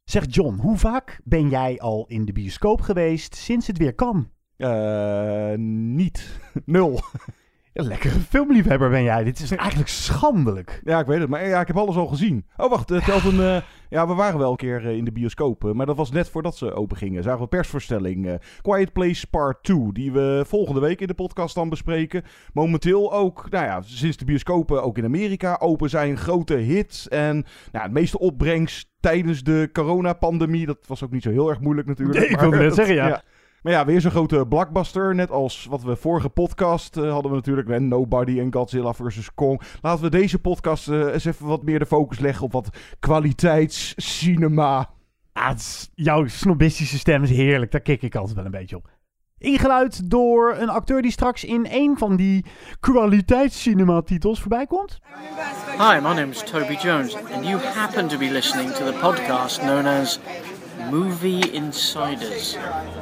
Zeg John, hoe vaak ben jij al in de bioscoop geweest sinds het weer kan? Niet. 0. Een lekkere filmliefhebber ben jij. Dit is eigenlijk schandelijk. Ja, ik weet het. Maar ja, ik heb alles al gezien. Oh, wacht. We waren wel een keer in de bioscoop. Maar dat was net voordat ze open gingen. Zagen we een persvoorstelling. Quiet Place Part 2. Die we volgende week in de podcast dan bespreken. Momenteel ook, sinds de bioscopen ook in Amerika open zijn. Grote hits. En het meeste opbrengst tijdens de coronapandemie. Dat was ook niet zo heel erg moeilijk natuurlijk. Nee, ik wilde net zeggen, ja. Maar ja, weer zo'n grote blockbuster. Net als wat we vorige podcast hadden we natuurlijk. Nobody en Godzilla vs. Kong. Laten we deze podcast eens even wat meer de focus leggen op wat kwaliteitscinema. Jouw snobistische stem is heerlijk. Daar kik ik altijd wel een beetje op. Ingeluid door een acteur die straks in een van die kwaliteitscinema-titels voorbij komt. Hi, my name is Toby Jones. And you happen to be listening to the podcast known as Movie Insiders.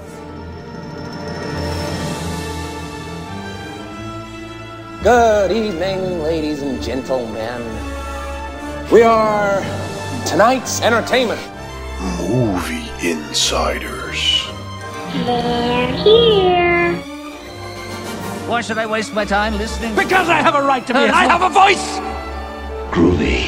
Good evening, ladies and gentlemen. We are tonight's entertainment. Movie Insiders. They're here. Why should I waste my time listening? Because I have a right to be. I have a voice. Groovy.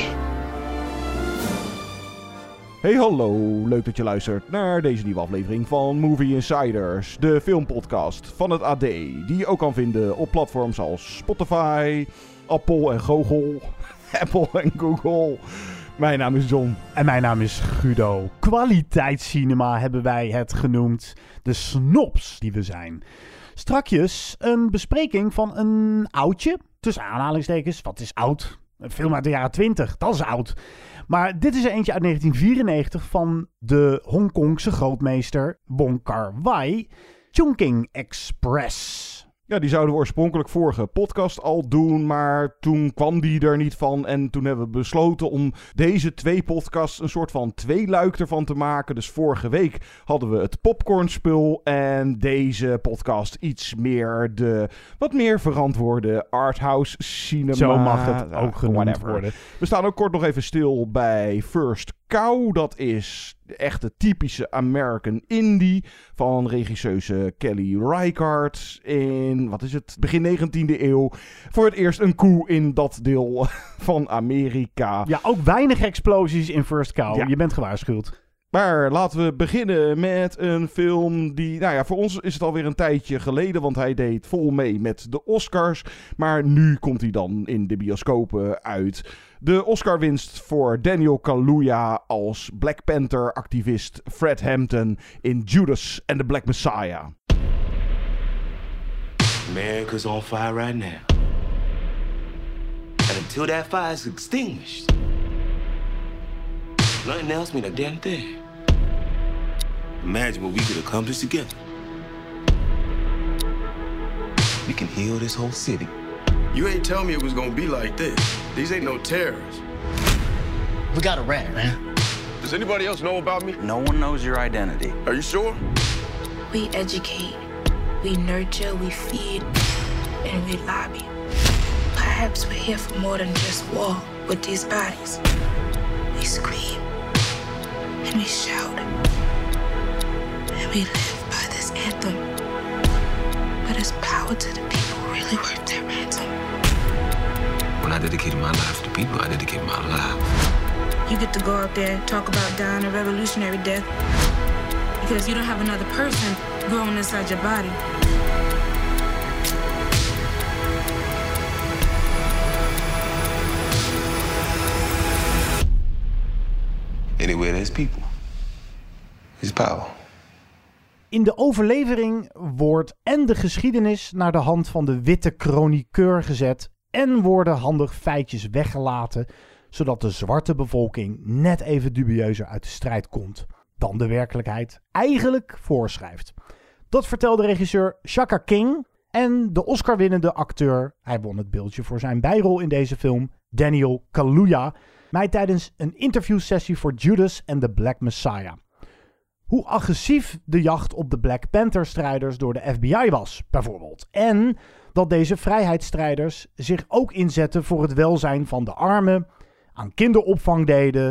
Hey hallo, leuk dat je luistert naar deze nieuwe aflevering van Movie Insiders, de filmpodcast van het AD, die je ook kan vinden op platforms als Spotify, Apple en Google, Apple en Google. Mijn naam is John. En mijn naam is Guido. Kwaliteitscinema hebben wij het genoemd. De snobs die we zijn. Strakjes een bespreking van een oudje, tussen aanhalingstekens. Wat is oud? Een film uit de jaren 20, dat is oud. Maar dit is er eentje uit 1994 van de Hongkongse grootmeester Wong Kar-wai, Chungking Express. Ja, die zouden we oorspronkelijk vorige podcast al doen, maar toen kwam die er niet van. En toen hebben we besloten om deze 2 podcasts een soort van tweeluik ervan te maken. Dus vorige week hadden we het popcornspul en deze podcast iets meer de wat meer verantwoorde arthouse cinema. Zo mag het ook genoemd worden. We staan ook kort nog even stil bij First Cow. Dat is echt de typische American indie van regisseuse Kelly Reichardt in, begin 19e eeuw. Voor het eerst een koe in dat deel van Amerika. Ja, ook weinig explosies in First Cow. Ja. Je bent gewaarschuwd. Maar laten we beginnen met een film die, voor ons is het alweer een tijdje geleden, want hij deed vol mee met de Oscars. Maar nu komt hij dan in de bioscopen uit. De Oscar-winst voor Daniel Kaluuya als Black Panther-activist Fred Hampton in Judas and the Black Messiah. America's on fire right now. And until that fire is extinguished, nothing else means a damn thing. Imagine what we could accomplish together. We can heal this whole city. You ain't tell me it was gonna be like this. These ain't no terrorists. We got a rat, man. Does anybody else know about me? No one knows your identity. Are you sure? We educate, we nurture, we feed, and we lobby. Perhaps we're here for more than just war with these bodies. We scream, and we shout, and we live by this anthem. But it's power to the people really worth their ransom. When I dedicated my life to people, I dedicated my life. You get to go out there and talk about dying a revolutionary death because you don't have another person growing inside your body. Anywhere there's people, there's power. In de overlevering wordt en de geschiedenis naar de hand van de witte chroniqueur gezet en worden handig feitjes weggelaten, zodat de zwarte bevolking net even dubieuzer uit de strijd komt dan de werkelijkheid eigenlijk voorschrijft. Dat vertelde regisseur Shaka King en de Oscar-winnende acteur, hij won het beeldje voor zijn bijrol in deze film, Daniel Kaluuya, mij tijdens een interviewsessie voor Judas and the Black Messiah. Hoe agressief de jacht op de Black Panther-strijders door de FBI was, bijvoorbeeld. En dat deze vrijheidsstrijders zich ook inzetten voor het welzijn van de armen, aan kinderopvang deden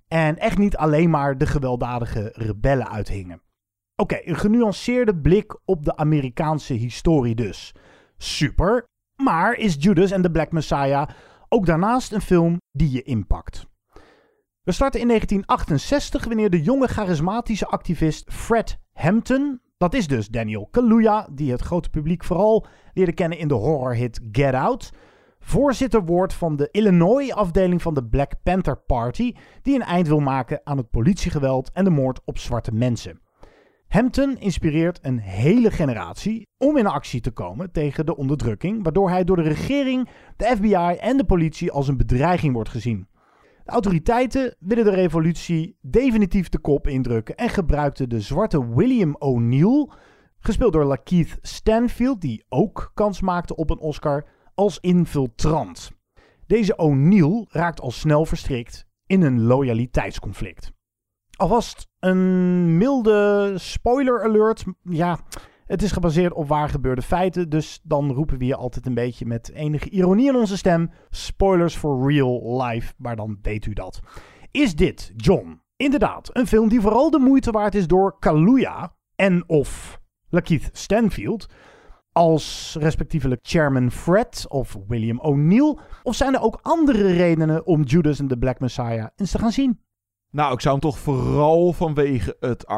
En echt niet alleen maar de gewelddadige rebellen uithingen. Oké, een genuanceerde blik op de Amerikaanse historie dus. Super, maar is Judas and the Black Messiah ook daarnaast een film die je inpakt? We starten in 1968 wanneer de jonge charismatische activist Fred Hampton, dat is dus Daniel Kaluuya, die het grote publiek vooral leerde kennen in de horrorhit Get Out, voorzitter wordt van de Illinois-afdeling van de Black Panther Party, die een eind wil maken aan het politiegeweld en de moord op zwarte mensen. Hampton inspireert een hele generatie om in actie te komen tegen de onderdrukking, waardoor hij door de regering, de FBI en de politie als een bedreiging wordt gezien. De autoriteiten willen de revolutie definitief de kop indrukken en gebruikten de zwarte William O'Neill, gespeeld door Lakeith Stanfield, die ook kans maakte op een Oscar, als infiltrant. Deze O'Neill raakt al snel verstrikt in een loyaliteitsconflict. Alvast een milde spoiler alert. Ja, het is gebaseerd op waar gebeurde feiten, dus dan roepen we hier altijd een beetje met enige ironie in onze stem. Spoilers for real life, maar dan weet u dat. Is dit, John, inderdaad een film die vooral de moeite waard is door Kaluuya en of Lakeith Stanfield als respectievelijk Chairman Fred of William O'Neill? Of zijn er ook andere redenen om Judas and the Black Messiah eens te gaan zien? Nou, ik zou hem toch vooral vanwege het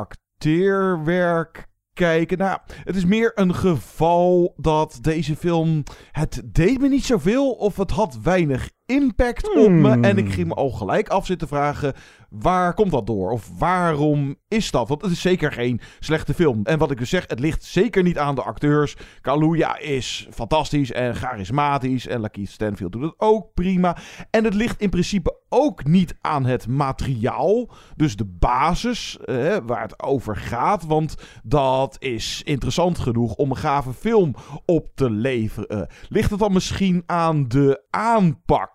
acteerwerk kijken. Nou, het is meer een geval dat deze film, het deed me niet zoveel of het had weinig impact op me. En ik ging me al gelijk af zitten vragen, waar komt dat door? Of waarom is dat? Want het is zeker geen slechte film. En wat ik dus zeg, het ligt zeker niet aan de acteurs. Kaluuya is fantastisch en charismatisch. En Lakeith Stanfield doet het ook prima. En het ligt in principe ook niet aan het materiaal. Dus de basis waar het over gaat. Want dat is interessant genoeg om een gave film op te leveren. Ligt het dan misschien aan de aanpak?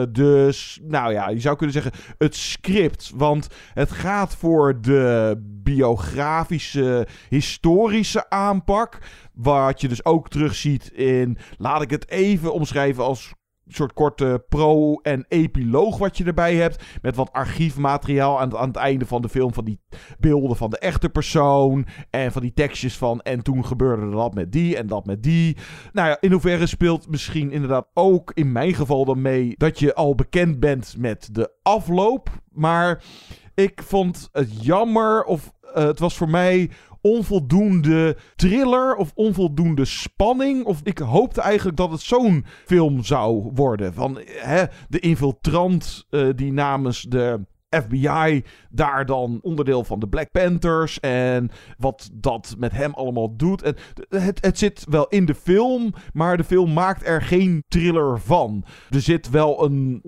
Dus, nou ja, je zou kunnen zeggen het script. Want het gaat voor de biografische, historische aanpak. Wat je dus ook terugziet in, laat ik het even omschrijven als een soort korte pro- en epiloog wat je erbij hebt. Met wat archiefmateriaal aan het einde van de film. Van die beelden van de echte persoon. En van die tekstjes van, en toen gebeurde dat met die en dat met die. Nou ja, in hoeverre speelt misschien inderdaad ook in mijn geval dan mee dat je al bekend bent met de afloop. Maar ik vond het jammer, of het was voor mij onvoldoende thriller of onvoldoende spanning. Of ik hoopte eigenlijk dat het zo'n film zou worden. Van de infiltrant die namens de FBI daar dan onderdeel van de Black Panthers en wat dat met hem allemaal doet. En het zit wel in de film, maar de film maakt er geen thriller van. Er zit wel een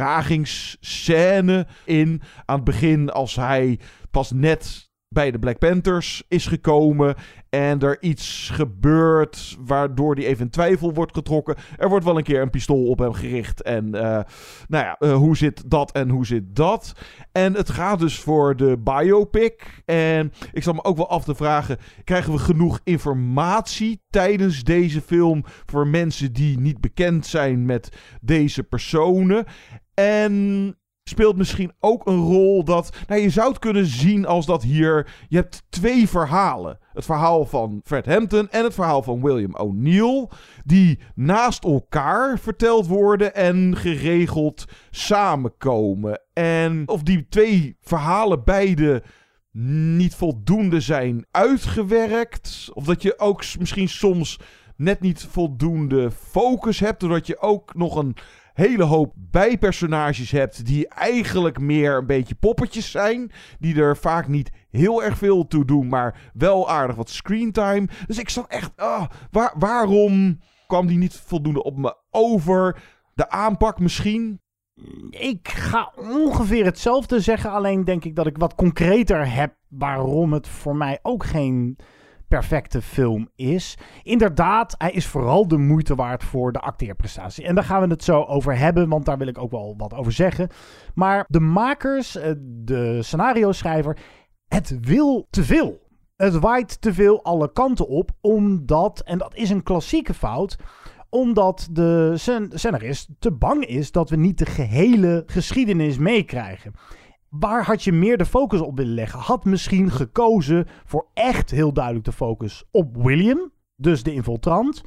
ondervragingsscène in aan het begin als hij pas net bij de Black Panthers is gekomen en er iets gebeurt waardoor hij even in twijfel wordt getrokken. Er wordt wel een keer een pistool op hem gericht en hoe zit dat en hoe zit dat? En het gaat dus voor de biopic en ik zal me ook wel af te vragen, krijgen we genoeg informatie tijdens deze film voor mensen die niet bekend zijn met deze personen? En speelt misschien ook een rol dat, je zou het kunnen zien als dat hier, je hebt twee verhalen. Het verhaal van Fred Hampton en het verhaal van William O'Neill, die naast elkaar verteld worden en geregeld samenkomen. En of die twee verhalen beide niet voldoende zijn uitgewerkt, of dat je ook misschien soms net niet voldoende focus hebt, doordat je ook nog een hele hoop bijpersonages hebt die eigenlijk meer een beetje poppetjes zijn. Die er vaak niet heel erg veel toe doen, maar wel aardig wat screentime. Dus ik zat echt, waarom kwam die niet voldoende op me over? De aanpak misschien? Ik ga ongeveer hetzelfde zeggen, alleen denk ik dat ik wat concreter heb waarom het voor mij ook geen perfecte film is. Inderdaad, hij is vooral de moeite waard voor de acteerprestatie. En daar gaan we het zo over hebben, want daar wil ik ook wel wat over zeggen. Maar de makers, de scenario-schrijver, het wil te veel. Het waait te veel alle kanten op, omdat, en dat is een klassieke fout, omdat de scenarist te bang is dat we niet de gehele geschiedenis meekrijgen. Waar had je meer de focus op willen leggen? Had misschien gekozen voor echt heel duidelijk de focus op William, dus de infiltrant,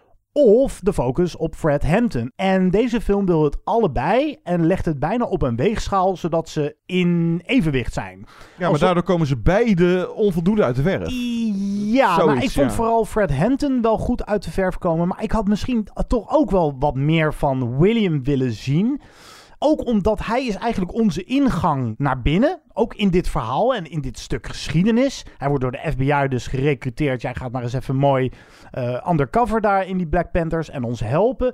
of de focus op Fred Hampton. En deze film wil het allebei en legt het bijna op een weegschaal, zodat ze in evenwicht zijn. Ja, maar daardoor komen ze beide onvoldoende uit de verf. Ja, Zoiets, maar ik vond vooral Fred Hampton wel goed uit de verf komen. Maar ik had misschien toch ook wel wat meer van William willen zien. Ook omdat hij is eigenlijk onze ingang naar binnen. Ook in dit verhaal en in dit stuk geschiedenis. Hij wordt door de FBI dus gerecruiteerd. Jij gaat maar eens even mooi undercover daar in die Black Panthers en ons helpen.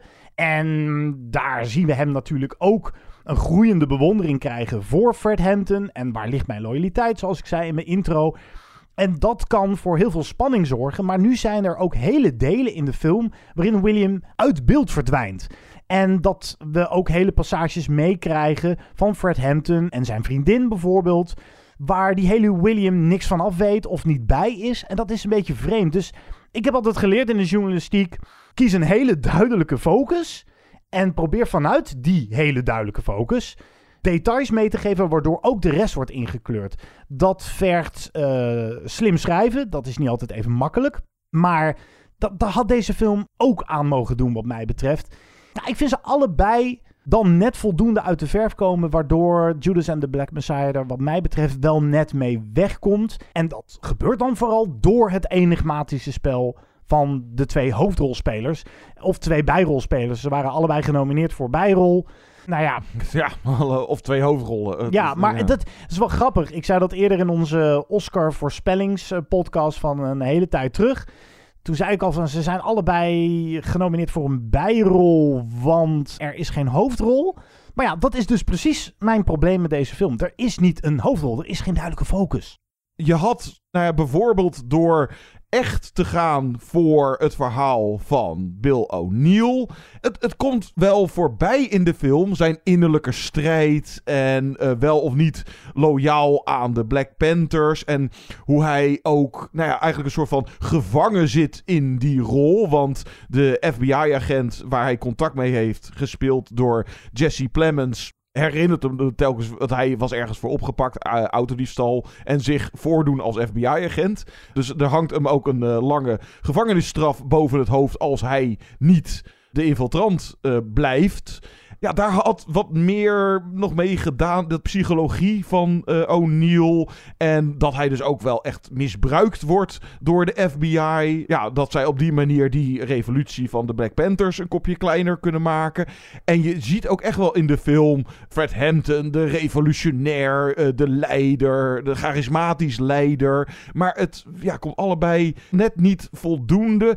En daar zien we hem natuurlijk ook een groeiende bewondering krijgen voor Fred Hampton. En waar ligt mijn loyaliteit, zoals ik zei in mijn intro. En dat kan voor heel veel spanning zorgen. Maar nu zijn er ook hele delen in de film waarin William uit beeld verdwijnt. En dat we ook hele passages meekrijgen van Fred Hampton en zijn vriendin bijvoorbeeld, waar die hele William niks van af weet of niet bij is. En dat is een beetje vreemd. Dus ik heb altijd geleerd in de journalistiek, kies een hele duidelijke focus en probeer vanuit die hele duidelijke focus details mee te geven, waardoor ook de rest wordt ingekleurd. Dat vergt slim schrijven, dat is niet altijd even makkelijk. Maar dat had deze film ook aan mogen doen wat mij betreft. Ja, ik vind ze allebei dan net voldoende uit de verf komen, waardoor Judas and the Black Messiah er wat mij betreft wel net mee wegkomt. En dat gebeurt dan vooral door het enigmatische spel van de 2 hoofdrolspelers. Of 2 bijrolspelers. Ze waren allebei genomineerd voor bijrol. Nou ja. Ja, of 2 hoofdrollen. Ja, maar dat is wel grappig. Ik zei dat eerder in onze Oscar voorspellingspodcast van een hele tijd terug. Toen zei ik al van, ze zijn allebei genomineerd voor een bijrol, want er is geen hoofdrol. Maar ja, dat is dus precies mijn probleem met deze film. Er is niet een hoofdrol, er is geen duidelijke focus. Je had bijvoorbeeld door echt te gaan voor het verhaal van Bill O'Neill. Het komt wel voorbij in de film, zijn innerlijke strijd en wel of niet loyaal aan de Black Panthers. En hoe hij ook eigenlijk een soort van gevangen zit in die rol. Want de FBI-agent waar hij contact mee heeft, gespeeld door Jesse Plemons, herinnert hem telkens dat hij was ergens voor opgepakt, autodiefstal, en zich voordoen als FBI-agent. Dus er hangt hem ook een lange gevangenisstraf boven het hoofd als hij niet de infiltrant blijft. Ja, daar had wat meer nog mee gedaan. De psychologie van O'Neill. En dat hij dus ook wel echt misbruikt wordt door de FBI. Ja, dat zij op die manier die revolutie van de Black Panthers een kopje kleiner kunnen maken. En je ziet ook echt wel in de film Fred Hampton, de revolutionair, de leider, de charismatisch leider. Maar het komt allebei net niet voldoende.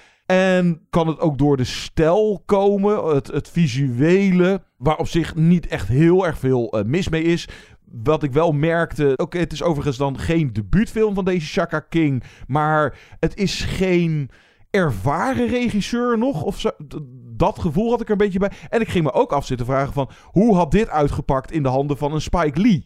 En kan het ook door de stijl komen, het visuele, waar op zich niet echt heel erg veel mis mee is. Wat ik wel merkte, het is overigens dan geen debuutfilm van deze Shaka King, maar het is geen ervaren regisseur nog, of zo. Dat gevoel had ik er een beetje bij. En ik ging me ook af zitten vragen van, hoe had dit uitgepakt in de handen van een Spike Lee?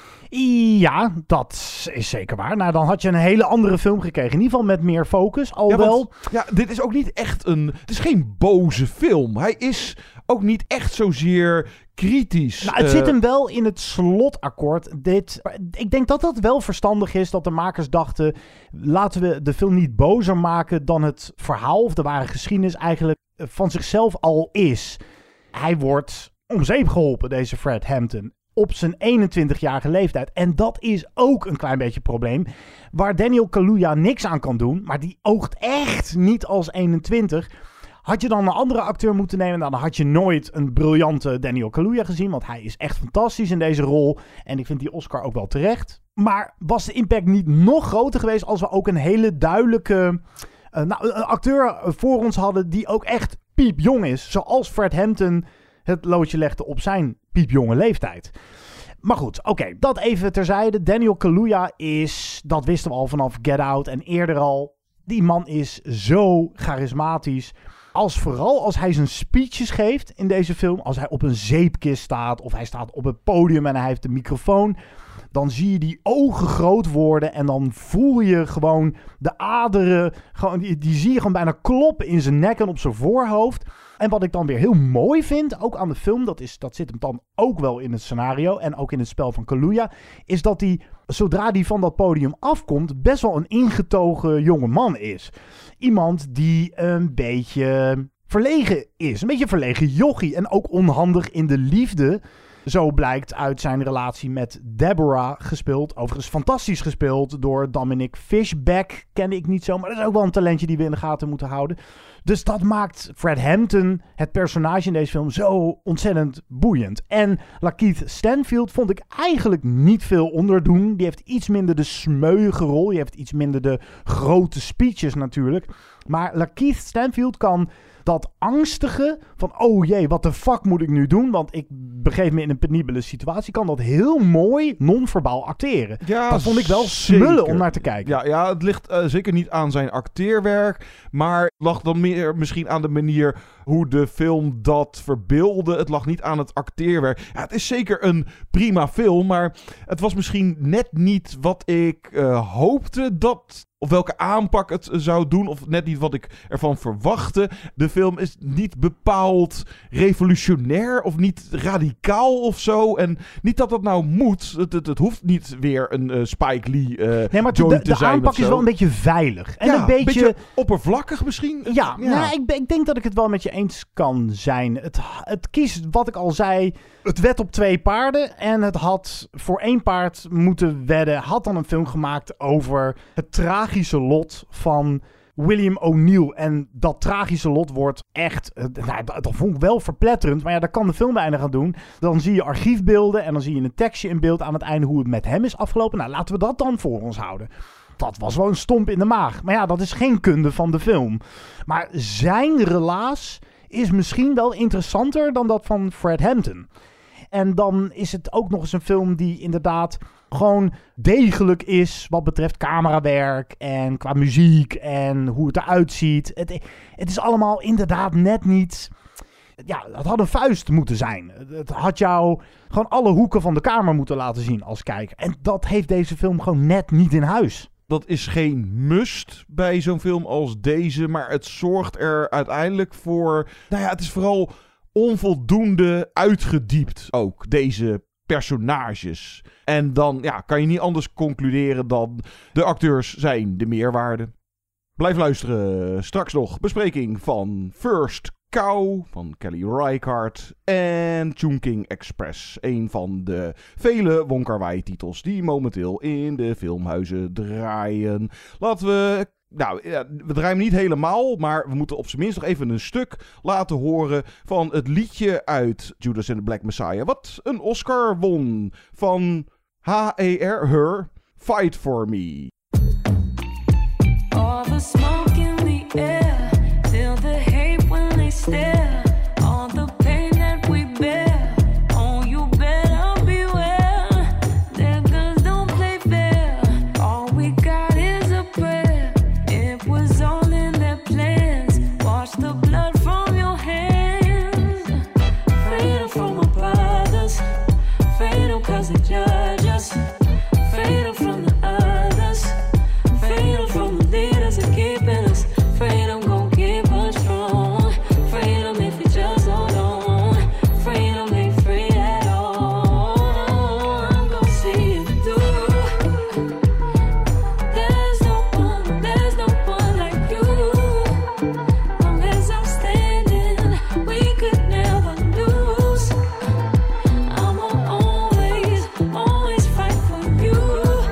Ja, dat is zeker waar. Nou, dan had je een hele andere film gekregen. In ieder geval met meer focus, dit is ook niet echt het is geen boze film. Hij is ook niet echt zozeer kritisch. Nou, het zit hem wel in het slotakkoord. Ik denk dat dat wel verstandig is, dat de makers dachten, laten we de film niet bozer maken dan het verhaal of de ware geschiedenis eigenlijk van zichzelf al is. Hij wordt om zeep geholpen, deze Fred Hampton, op zijn 21-jarige leeftijd. En dat is ook een klein beetje een probleem, waar Daniel Kaluuya niks aan kan doen, maar die oogt echt niet als 21. Had je dan een andere acteur moeten nemen, dan had je nooit een briljante Daniel Kaluuya gezien, want hij is echt fantastisch in deze rol. En ik vind die Oscar ook wel terecht. Maar was de impact niet nog groter geweest als we ook een hele duidelijke een acteur voor ons hadden die ook echt piepjong is, zoals Fred Hampton het loodje legde op zijn piepjonge leeftijd. Maar goed, oké, dat even terzijde. Daniel Kaluuya is, dat wisten we al vanaf Get Out en eerder al, die man is zo charismatisch. Vooral als hij zijn speeches geeft in deze film, als hij op een zeepkist staat of hij staat op het podium en hij heeft de microfoon, dan zie je die ogen groot worden en dan voel je gewoon de aderen, gewoon, die zie je gewoon bijna kloppen in zijn nek en op zijn voorhoofd. En wat ik dan weer heel mooi vind, ook aan de film, dat zit hem dan ook wel in het scenario en ook in het spel van Kaluuya, is dat hij, zodra hij van dat podium afkomt, best wel een ingetogen jonge man is. Iemand die een beetje verlegen is, een beetje verlegen jochie en ook onhandig in de liefde. Zo blijkt uit zijn relatie met Deborah gespeeld. Overigens fantastisch gespeeld door Dominic Fishback. Kende ik niet zo, maar dat is ook wel een talentje die we in de gaten moeten houden. Dus dat maakt Fred Hampton, het personage in deze film, zo ontzettend boeiend. En Lakeith Stanfield vond ik eigenlijk niet veel onderdoen. Die heeft iets minder de smeuïge rol. Die heeft iets minder de grote speeches natuurlijk. Maar Lakeith Stanfield kan dat angstige van, oh jee, wat de fuck moet ik nu doen? Want ik begeef me in een penibele situatie. Kan dat heel mooi non-verbaal acteren. Ja, dat vond ik wel smullen om naar te kijken. Ja, het ligt zeker niet aan zijn acteerwerk. Maar lag dan meer misschien aan de manier hoe de film dat verbeeldde. Het lag niet aan het acteerwerk. Ja, het is zeker een prima film. Maar het was misschien net niet wat ik hoopte dat... Of welke aanpak het zou doen. Of net niet wat ik ervan verwachtte. De film is niet bepaald revolutionair. Of niet radicaal of zo. En niet dat dat nou moet. Het hoeft niet weer een Spike Lee nee, maar joint te de zijn aanpak is wel een beetje veilig. En ja, een beetje oppervlakkig misschien. Ja. Nou, ik denk dat ik het wel met je eens kan zijn. Het kiest, wat ik al zei... Het wed op 2 paarden en het had voor 1 paard moeten wedden. Had dan een film gemaakt over het tragische lot van William O'Neill. En dat tragische lot wordt echt... dat vond ik wel verpletterend. Maar ja, dat kan de film bijna gaan doen. Dan zie je archiefbeelden en dan zie je een tekstje in beeld aan het einde hoe het met hem is afgelopen. Nou, laten we dat dan voor ons houden. Dat was wel een stomp in de maag. Maar ja, dat is geen kunde van de film. Maar zijn relaas is misschien wel interessanter dan dat van Fred Hampton. En dan is het ook nog eens een film die inderdaad gewoon degelijk is wat betreft camerawerk en qua muziek en hoe het eruit ziet. Het is allemaal inderdaad net niet... Ja, het had een vuist moeten zijn. Het had jou gewoon alle hoeken van de kamer moeten laten zien als kijker. En dat heeft deze film gewoon net niet in huis. Dat is geen must bij zo'n film als deze, maar het zorgt er uiteindelijk voor... Nou ja, het is vooral onvoldoende uitgediept ook, deze personages. En dan kan je niet anders concluderen dan de acteurs zijn de meerwaarde. Blijf luisteren. Straks nog bespreking van First Cow van Kelly Reichardt en Chungking Express. Een van de vele Wong Kar-wai titels die momenteel in de filmhuizen draaien. Laten we... Nou, we draaien niet helemaal, maar we moeten op zijn minst nog even een stuk laten horen van het liedje uit Judas and the Black Messiah, wat een Oscar won van H.E.R. Her, Fight For Me. All the smoke in the air, feel the hate when they stare, all the pain that we bear, oh you better beware, their guns don't play fair, all we got is a prayer, it was all in their plans, wash the blood from your hands, freedom from our brothers, freedom cause they judge us, freedom from the others, freedom from the leaders that keeping us, freedom gon' keep us strong, freedom if you just hold on, freedom ain't free at all, I'm gon' see it through, there's no one like you, long as I'm standing, we could never lose, I'ma always fight for you.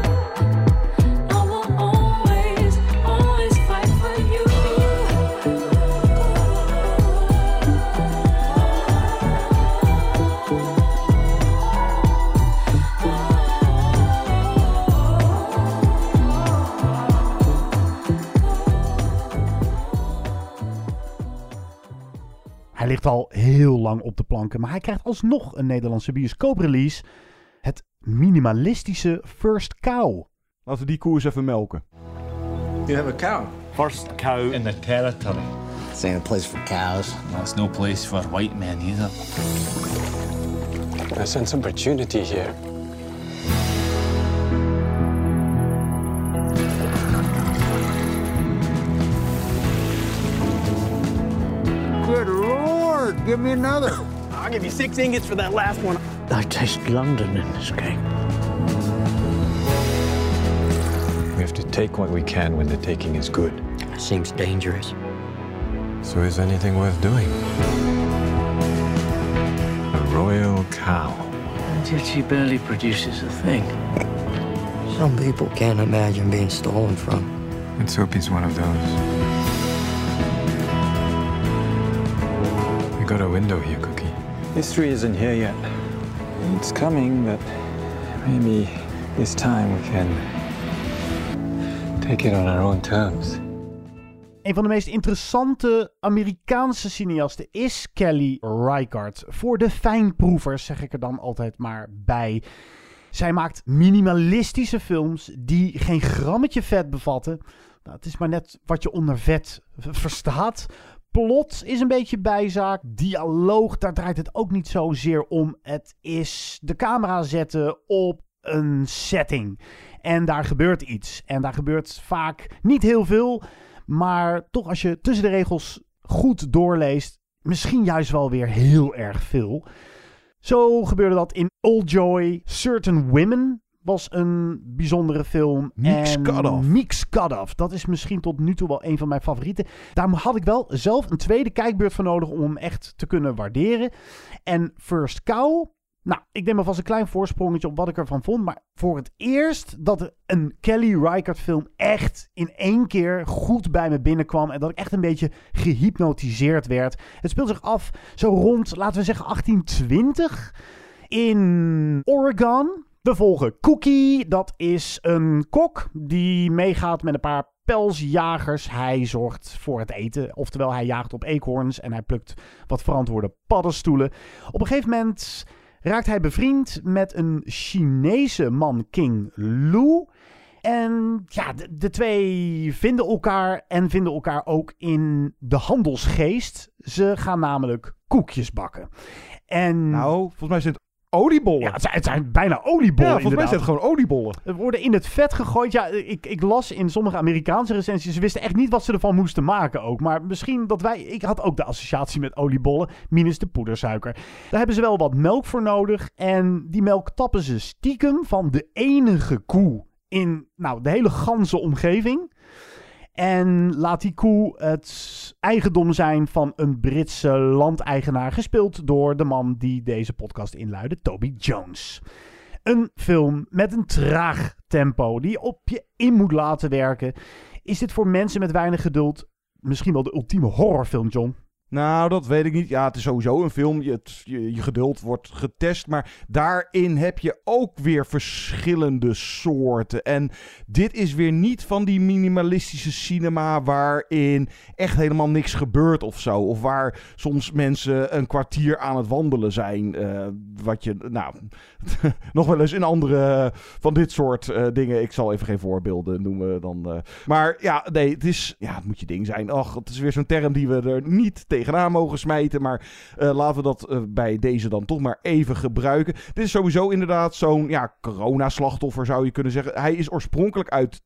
Hij ligt al heel lang op de planken, maar hij krijgt alsnog een Nederlandse bioscooprelease. Het minimalistische First Cow. Laten we die koers even melken. You have a cow. First cow in the territory. This ain't a place for cows. No, it's no place for white men either. I sense opportunity here. Give me another. I'll give you 6 ingots for that last one. I taste London in this cake. We have to take what we can when the taking is good. Seems dangerous. So is anything worth doing? A royal cow. And yet she barely produces a thing. Some people can't imagine being stolen from. Let's hope he's one of those. We got a window here, Cookie. History isn't here yet. It's coming, but maybe this time we can take it on our own terms. Een van de meest interessante Amerikaanse cineasten is Kelly Reichardt. Voor de fijnproevers zeg ik er dan altijd maar bij. Zij maakt minimalistische films die geen grammetje vet bevatten. Nou, het is maar net wat je onder vet verstaat. Plot is een beetje bijzaak. Dialoog, daar draait het ook niet zozeer om. Het is de camera zetten op een setting. En daar gebeurt iets. En daar gebeurt vaak niet heel veel. Maar toch als je tussen de regels goed doorleest, misschien juist wel weer heel erg veel. Zo gebeurde dat in Old Joy. Certain Women was een bijzondere film. Meek's Cut-Off. Dat is misschien tot nu toe wel een van mijn favorieten. Daar had ik wel zelf een tweede kijkbeurt voor nodig om hem echt te kunnen waarderen. En First Cow. Nou, ik neem alvast een klein voorsprongetje op wat ik ervan vond. Maar voor het eerst dat een Kelly Reichardt film echt in één keer goed bij me binnenkwam. En dat ik echt een beetje gehypnotiseerd werd. Het speelt zich af zo rond, laten we zeggen, 1820 in Oregon. We volgen Cookie. Dat is een kok die meegaat met een paar pelsjagers. Hij zorgt voor het eten. Oftewel, hij jaagt op eekhoorns en hij plukt wat verantwoorde paddenstoelen. Op een gegeven moment raakt hij bevriend met een Chinese man, King Lu. En ja, de twee vinden elkaar en vinden elkaar ook in de handelsgeest. Ze gaan namelijk koekjes bakken. En nou, volgens mij zijn het oliebollen. Ja, het zijn bijna oliebollen. Ja, volgens mij zijn het gewoon oliebollen. Het worden in het vet gegooid. Ja, ik las in sommige Amerikaanse recensies, ze wisten echt niet wat ze ervan moesten maken ook. Maar misschien dat ik had ook de associatie met oliebollen, minus de poedersuiker. Daar hebben ze wel wat melk voor nodig. En die melk tappen ze stiekem van de enige koe in de hele ganse omgeving. En laat die koe het eigendom zijn van een Britse landeigenaar, gespeeld door de man die deze podcast inluidde, Toby Jones. Een film met een traag tempo die op je in moet laten werken. Is dit voor mensen met weinig geduld misschien wel de ultieme horrorfilm, John? Nou, dat weet ik niet. Ja, het is sowieso een film. Je geduld wordt getest. Maar daarin heb je ook weer verschillende soorten. En dit is weer niet van die minimalistische cinema waarin echt helemaal niks gebeurt of zo. Of waar soms mensen een kwartier aan het wandelen zijn. Wat je, nog wel eens in andere van dit soort dingen. Ik zal even geen voorbeelden noemen dan. Maar ja, nee, het moet je ding zijn. Ach, het is weer zo'n term die we er niet tegenaan mogen smijten, maar laten we dat bij deze dan toch maar even gebruiken. Dit is sowieso inderdaad zo'n coronaslachtoffer, zou je kunnen zeggen. Hij is oorspronkelijk uit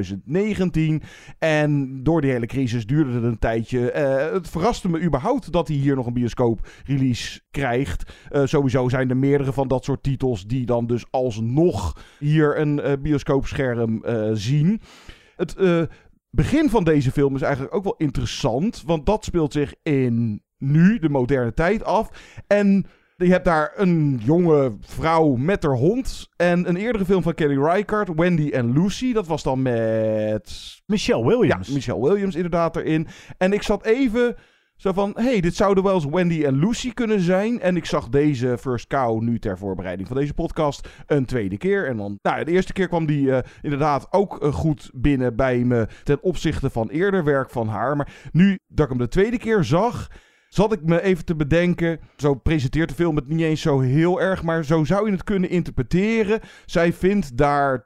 2019 en door die hele crisis duurde het een tijdje. Het verraste me überhaupt dat hij hier nog een bioscoop-release krijgt. Sowieso zijn er meerdere van dat soort titels die dan dus alsnog hier een bioscoopscherm zien. Het begin van deze film is eigenlijk ook wel interessant, want dat speelt zich in nu, de moderne tijd, af. En je hebt daar een jonge vrouw met haar hond. En een eerdere film van Kelly Reichardt, Wendy and Lucy, dat was dan met Michelle Williams. Ja, Michelle Williams inderdaad erin. En ik zat even zo van, dit zouden wel eens Wendy en Lucy kunnen zijn. En ik zag deze First Cow nu ter voorbereiding van deze podcast een tweede keer. En dan, de eerste keer kwam die inderdaad ook goed binnen bij me ten opzichte van eerder werk van haar. Maar nu dat ik hem de tweede keer zag, zat ik me even te bedenken. Zo presenteert de film het niet eens zo heel erg, maar zo zou je het kunnen interpreteren. Zij vindt daar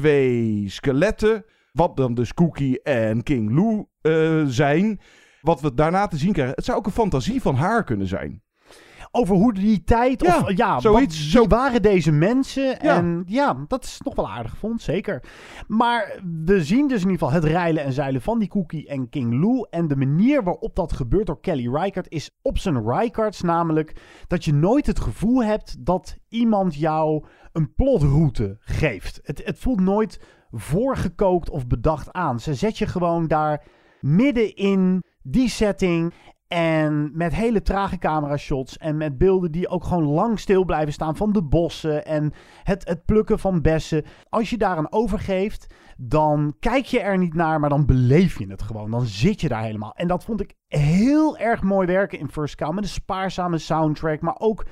2 skeletten, wat dan dus Cookie en King Lu zijn. Wat we daarna te zien krijgen, het zou ook een fantasie van haar kunnen zijn. over hoe die tijd... zoiets. Wie waren deze mensen? Ja. En ja, dat is nog wel aardig gevonden, zeker. Maar we zien dus in ieder geval het reilen en zeilen van die Cookie en King Lou. En de manier waarop dat gebeurt door Kelly Reichardt is op zijn Reichards, namelijk dat je nooit het gevoel hebt dat iemand jou een plotroute geeft. Het voelt nooit voorgekookt of bedacht aan. Ze zet je gewoon daar midden in die setting en met hele trage camera-shots en met beelden die ook gewoon lang stil blijven staan van de bossen en het plukken van bessen. Als je daaraan overgeeft, dan kijk je er niet naar, maar dan beleef je het gewoon. Dan zit je daar helemaal. En dat vond ik heel erg mooi werken in First Cow, met een spaarzame soundtrack, maar ook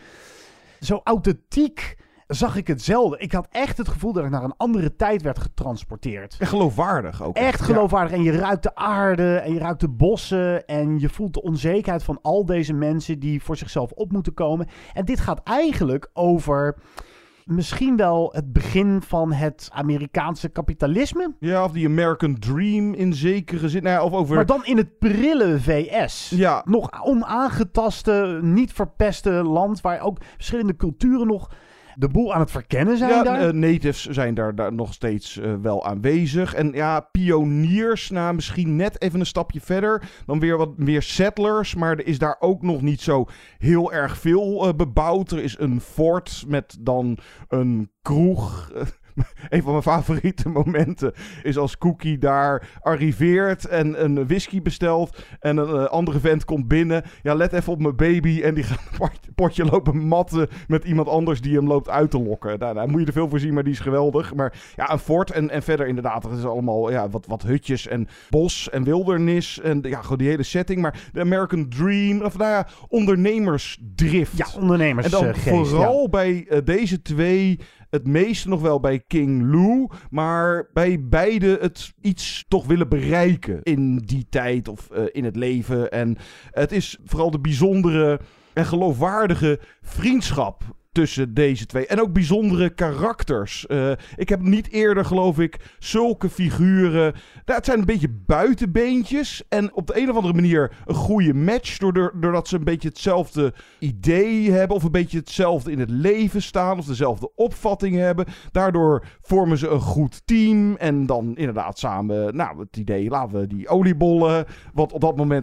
zo authentiek zag ik het zelden. Ik had echt het gevoel dat ik naar een andere tijd werd getransporteerd. En geloofwaardig ook. Echt geloofwaardig. Ja. En je ruikt de aarde en je ruikt de bossen en je voelt de onzekerheid van al deze mensen die voor zichzelf op moeten komen. En dit gaat eigenlijk over misschien wel het begin van het Amerikaanse kapitalisme. Ja, of die American Dream in zekere zin. Nou ja, of over... Maar dan in het prille VS. Ja. Nog onaangetaste, niet verpeste land waar ook verschillende culturen nog de boel aan het verkennen zijn daar. Natives zijn daar nog steeds wel aanwezig. En ja, pioniers, misschien net even een stapje verder. Dan weer wat meer settlers. Maar er is daar ook nog niet zo heel erg veel bebouwd. Er is een fort met dan een kroeg. Een van mijn favoriete momenten is als Cookie daar arriveert en een whisky bestelt en een andere vent komt binnen. Ja, let even op mijn baby en die gaat een potje lopen matten met iemand anders die hem loopt uit te lokken. Daar moet je er veel voor zien, maar die is geweldig. Maar ja, een fort en verder inderdaad, het is allemaal wat hutjes en bos en wildernis en ja, gewoon die hele setting. Maar de American Dream, of ondernemersdrift. Ja, ondernemersgeest. En dan vooral bij deze twee, het meeste nog wel bij King Lou, maar bij beide het iets toch willen bereiken in die tijd of in het leven. En het is vooral de bijzondere en geloofwaardige vriendschap tussen deze twee. En ook bijzondere karakters. Ik heb niet eerder, geloof ik, zulke figuren. Het zijn een beetje buitenbeentjes. En op de een of andere manier een goede match. Doordat ze een beetje hetzelfde idee hebben. Of een beetje hetzelfde in het leven staan. Of dezelfde opvatting hebben. Daardoor vormen ze een goed team. En dan inderdaad samen, het idee, laten we die oliebollen. Want op dat moment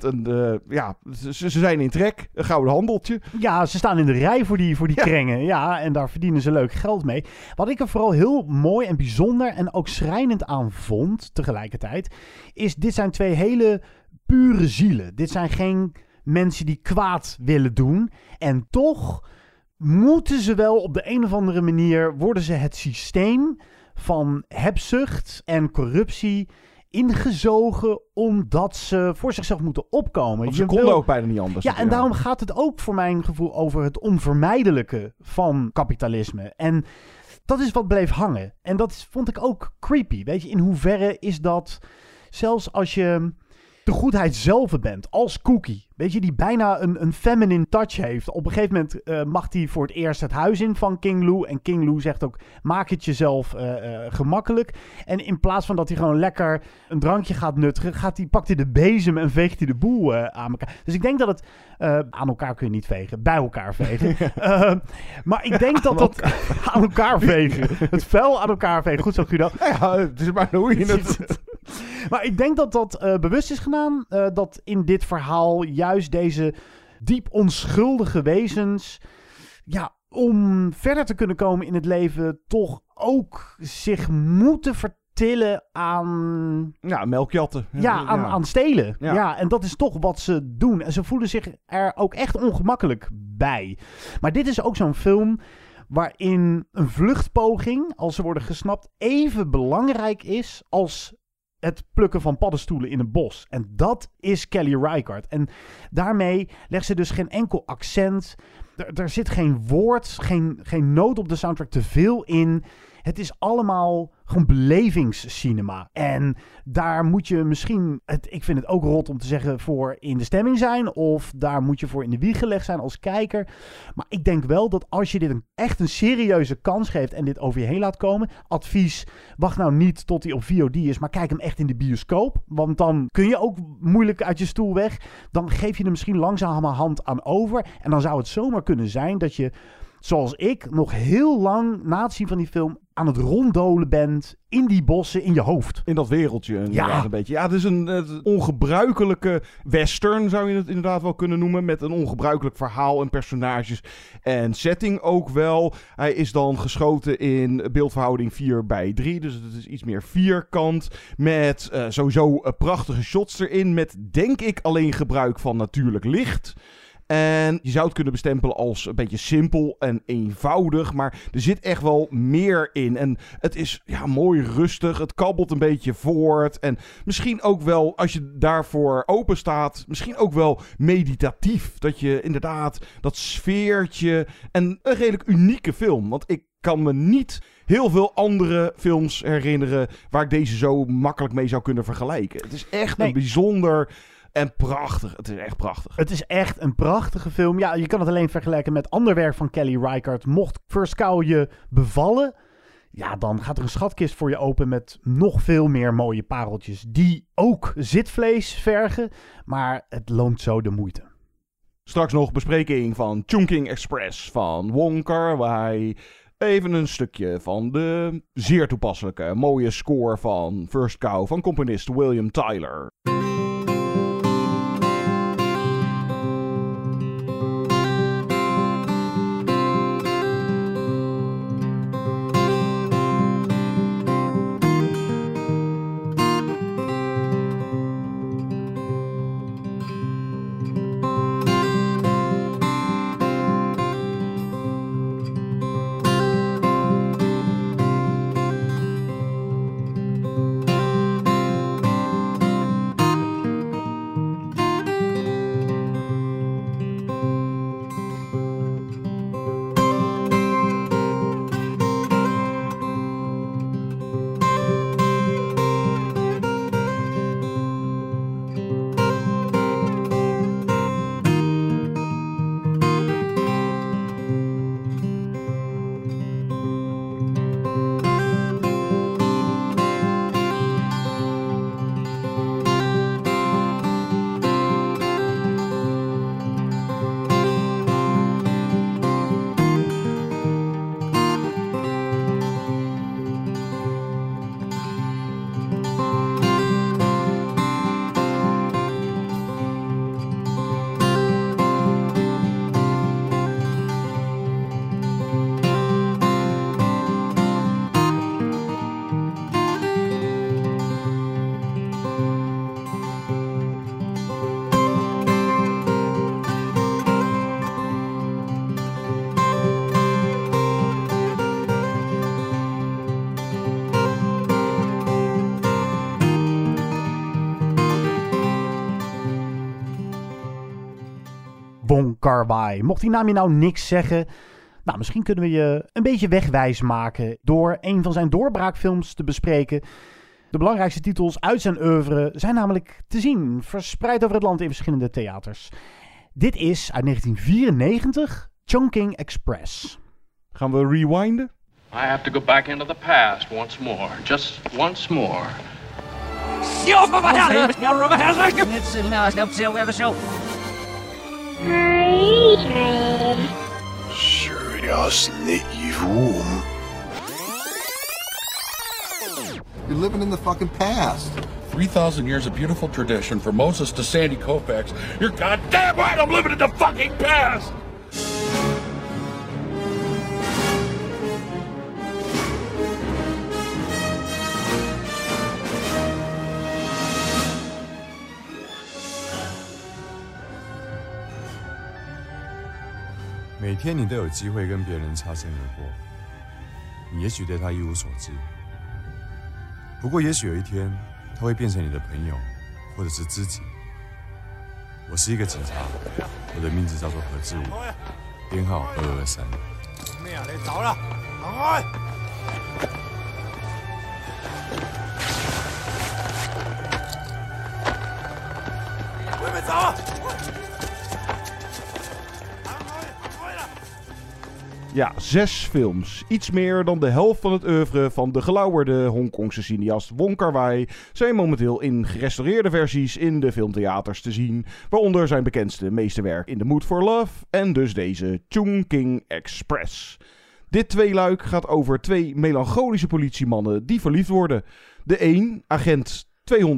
ze zijn in trek. Een gouden handeltje. Ja, ze staan in de rij voor die krengen. Ja, en daar verdienen ze leuk geld mee. Wat ik er vooral heel mooi en bijzonder en ook schrijnend aan vond tegelijkertijd, is dit zijn twee hele pure zielen. Dit zijn geen mensen die kwaad willen doen. En toch moeten ze wel op de een of andere manier, worden ze het systeem van hebzucht en corruptie ingezogen omdat ze voor zichzelf moeten opkomen. Of ze konden ook bijna niet anders. Ja, en daarom gaat het ook voor mijn gevoel over het onvermijdelijke van kapitalisme. En dat is wat bleef hangen. En dat vond ik ook creepy. Weet je, in hoeverre is dat, zelfs als je de goedheid zelf bent, als Cookie, weet je, die bijna een feminine touch heeft. Op een gegeven moment mag hij voor het eerst het huis in van King Lou. En King Lou zegt ook, maak het jezelf gemakkelijk. En in plaats van dat hij gewoon lekker een drankje gaat nuttigen, pakt hij de bezem en veegt hij de boel aan elkaar. Dus ik denk dat het, aan elkaar kun je niet vegen, bij elkaar vegen. Maar ik denk dat aan elkaar vegen. Het vuil aan elkaar vegen. Goed zo, Guido. Ja, het is maar hoe je het... Maar ik denk dat dat bewust is gedaan. Dat in dit verhaal juist deze diep onschuldige wezens, ja, om verder te kunnen komen in het leven, toch ook zich moeten vertillen aan... Ja, melkjatten. Ja, aan stelen. Ja, en dat is toch wat ze doen. En ze voelen zich er ook echt ongemakkelijk bij. Maar dit is ook zo'n film waarin een vluchtpoging, als ze worden gesnapt, even belangrijk is als het plukken van paddenstoelen in een bos. En dat is Kelly Reichardt. En daarmee legt ze dus geen enkel accent. Er zit geen woord, geen noot op de soundtrack te veel in. Het is allemaal gewoon belevingscinema. En daar moet je misschien, ik vind het ook rot om te zeggen, voor in de stemming zijn. Of daar moet je voor in de wieg gelegd zijn als kijker. Maar ik denk wel dat als je dit echt een serieuze kans geeft en dit over je heen laat komen. Advies, wacht nou niet tot hij op VOD is, maar kijk hem echt in de bioscoop. Want dan kun je ook moeilijk uit je stoel weg. Dan geef je er misschien langzamerhand aan over. En dan zou het zomaar kunnen zijn dat je, zoals ik, nog heel lang na het zien van die film aan het ronddolen bent in die bossen in je hoofd. In dat wereldje inderdaad een beetje. Ja, het is een ongebruikelijke western, zou je het inderdaad wel kunnen noemen. Met een ongebruikelijk verhaal en personages en setting ook wel. Hij is dan geschoten in beeldverhouding 4:3. Dus het is iets meer vierkant. Met sowieso prachtige shots erin. Met, denk ik, alleen gebruik van natuurlijk licht. En je zou het kunnen bestempelen als een beetje simpel en eenvoudig. Maar er zit echt wel meer in. En het is mooi rustig. Het kabbelt een beetje voort. En misschien ook wel, als je daarvoor open staat, misschien ook wel meditatief. Dat je inderdaad dat sfeertje en een redelijk unieke film. Want ik kan me niet heel veel andere films herinneren waar ik deze zo makkelijk mee zou kunnen vergelijken. Het is echt een bijzonder en prachtig. Het is echt prachtig. Het is echt een prachtige film. Ja, je kan het alleen vergelijken met ander werk van Kelly Reichardt. Mocht First Cow je bevallen, ja, dan gaat er een schatkist voor je open met nog veel meer mooie pareltjes. Die ook zitvlees vergen, maar het loont zo de moeite. Straks nog bespreking van Chungking Express van Wong Kar-wai. Even een stukje van de zeer toepasselijke mooie score van First Cow van componist William Tyler. Wong Kar-wai. Mocht die naam je nou niks zeggen, nou, misschien kunnen we je een beetje wegwijs maken door een van zijn doorbraakfilms te bespreken. De belangrijkste titels uit zijn oeuvre zijn namelijk te zien, verspreid over het land in verschillende theaters. Dit is uit 1994, Chungking Express. Gaan we rewinden? I have to go back into the past once more. Just once more. You're living in the fucking past. 3,000 years of beautiful tradition from Moses to Sandy Koufax. You're goddamn right I'm living in the fucking past! 每天你都有机会跟别人擦身而过，你也许对他一无所知。不过也许有一天，他会变成你的朋友，或者是知己。我是一个警察，我的名字叫做何志武，编号2223。 咩啊？你走啦，行開！ Ja, 6 films. Iets meer dan de helft van het oeuvre van de gelauwerde Hongkongse cineast Wong Kar-wai zijn momenteel in gerestaureerde versies in de filmtheaters te zien, waaronder zijn bekendste meesterwerk In the Mood for Love en dus deze Chungking Express. Dit tweeluik gaat over 2 melancholische politiemannen die verliefd worden. De een, agent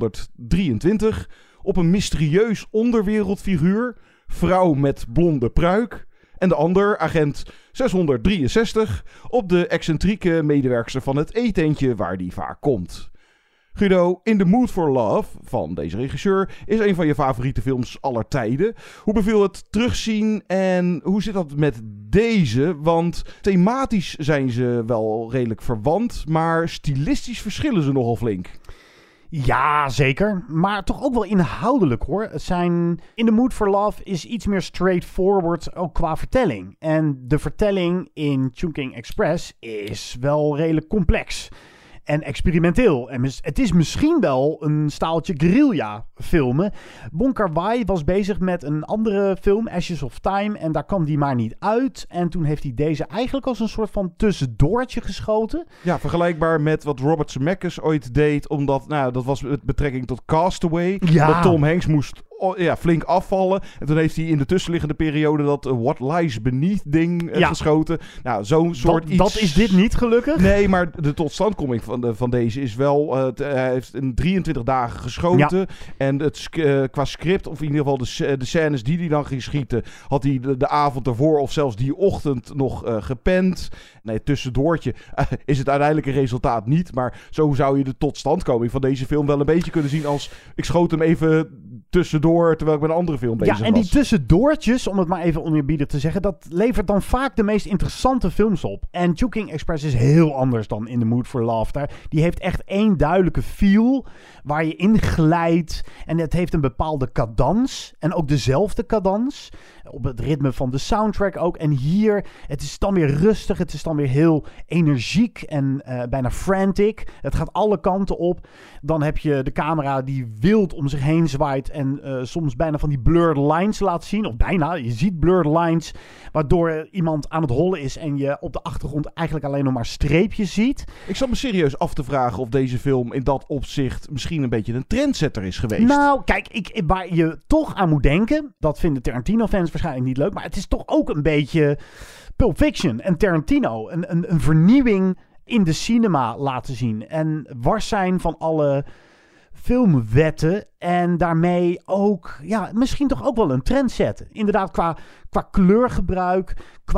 223, op een mysterieus onderwereldfiguur, vrouw met blonde pruik. En de ander, agent 663, op de excentrieke medewerkster van het eetentje waar die vaak komt. Guido, In the Mood for Love van deze regisseur is een van je favoriete films aller tijden. Hoe beviel het terugzien en hoe zit dat met deze? Want thematisch zijn ze wel redelijk verwant, maar stilistisch verschillen ze nogal flink. Ja, zeker. Maar toch ook wel inhoudelijk, hoor. In the Mood for Love is iets meer straightforward, ook qua vertelling. En de vertelling in Chungking Express is wel redelijk complex en experimenteel. En het is misschien wel een staaltje guerrilla filmen. Wong Kar-wai was bezig met een andere film, Ashes of Time, en daar kwam die maar niet uit. En toen heeft hij deze eigenlijk als een soort van tussendoortje geschoten. Ja, vergelijkbaar met wat Robert Zemeckis ooit deed, omdat, dat was met betrekking tot Castaway. Ja. Dat Tom Hanks moest flink afvallen. En toen heeft hij in de tussenliggende periode dat What Lies Beneath ding geschoten. Nou, zo'n soort iets. Dat is dit niet, gelukkig. Nee, maar de totstandkoming van deze is wel... hij heeft in 23 dagen geschoten. Ja. En qua script, of in ieder geval de scènes die hij dan ging schieten, had hij de avond ervoor of zelfs die ochtend nog gepland. Nee, tussendoortje is het uiteindelijke resultaat niet. Maar zo zou je de totstandkoming van deze film wel een beetje kunnen zien als... Ik schoot hem even tussendoor, terwijl ik met een andere film bezig was. Ja, en die tussendoortjes, om het maar even oneerbiedig te zeggen, dat levert dan vaak de meest interessante films op. En Chungking Express is heel anders dan In the Mood for Love. Die heeft echt één duidelijke feel waar je in glijdt. En het heeft een bepaalde cadans. En ook dezelfde cadans. Op het ritme van de soundtrack ook. En hier, het is dan weer rustig. Het is dan weer heel energiek en bijna frantic. Het gaat alle kanten op. Dan heb je de camera die wild om zich heen zwaait. En soms bijna van die blurred lines laat zien. Of bijna, je ziet blurred lines. Waardoor iemand aan het hollen is. En je op de achtergrond eigenlijk alleen nog maar streepjes ziet. Ik zat me serieus af te vragen of deze film in dat opzicht misschien een beetje een trendsetter is geweest. Nou, kijk, waar je toch aan moet denken. Dat vinden Tarantino-fans waarschijnlijk niet leuk. Maar het is toch ook een beetje Pulp Fiction en Tarantino. Een vernieuwing in de cinema laten zien. En wars zijn van alle filmwetten. En daarmee ook, misschien toch ook wel een trend zetten. Inderdaad, qua kleurgebruik.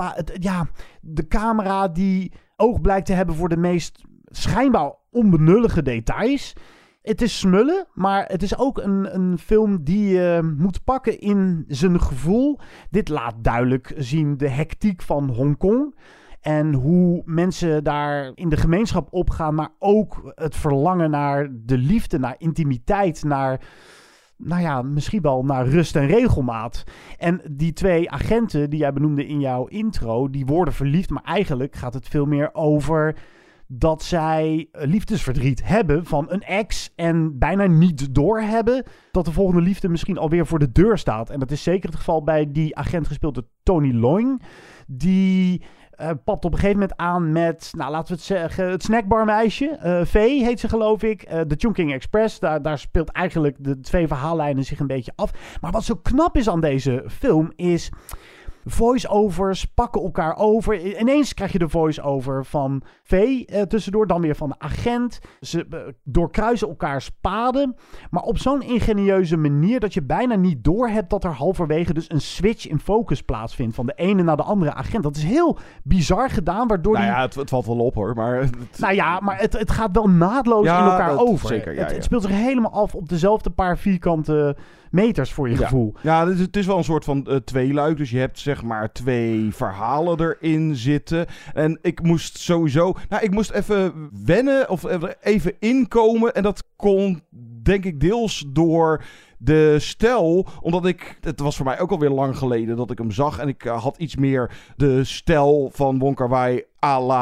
De camera die oog blijkt te hebben voor de meest schijnbaar onbenullige details. Het is smullen, maar het is ook een film die je moet pakken in zijn gevoel. Dit laat duidelijk zien de hectiek van Hongkong. En hoe mensen daar in de gemeenschap opgaan, maar ook het verlangen naar de liefde, naar intimiteit, naar, misschien wel naar rust en regelmaat. En die 2 agenten die jij benoemde in jouw intro, die worden verliefd, maar eigenlijk gaat het veel meer over dat zij liefdesverdriet hebben van een ex en bijna niet doorhebben dat de volgende liefde misschien alweer voor de deur staat. En dat is zeker het geval bij die agent gespeeld door Tony Leung. Die papt op een gegeven moment aan met, laten we het zeggen, het snackbarmeisje. Vee heet ze, geloof ik. De Chungking Express, daar speelt eigenlijk de 2 verhaallijnen zich een beetje af. Maar wat zo knap is aan deze film is, voice-overs pakken elkaar over. Ineens krijg je de voice-over van Vee tussendoor, dan weer van de agent. Ze doorkruisen elkaars paden, maar op zo'n ingenieuze manier dat je bijna niet doorhebt dat er halverwege dus een switch in focus plaatsvindt van de ene naar de andere agent. Dat is heel bizar gedaan, waardoor het valt wel op, hoor. Maar maar het gaat wel naadloos in elkaar over. Zeker, het speelt zich helemaal af op dezelfde paar vierkante meters voor je gevoel. Ja, het is wel een soort van tweeluik. Dus je hebt zeg maar 2 verhalen erin zitten. En ik moest sowieso... ik moest even wennen of even inkomen. En dat kon, denk ik, deels door de stijl. Omdat het was voor mij ook alweer lang geleden dat ik hem zag. En ik had iets meer de stijl van Wong Kar-wai à la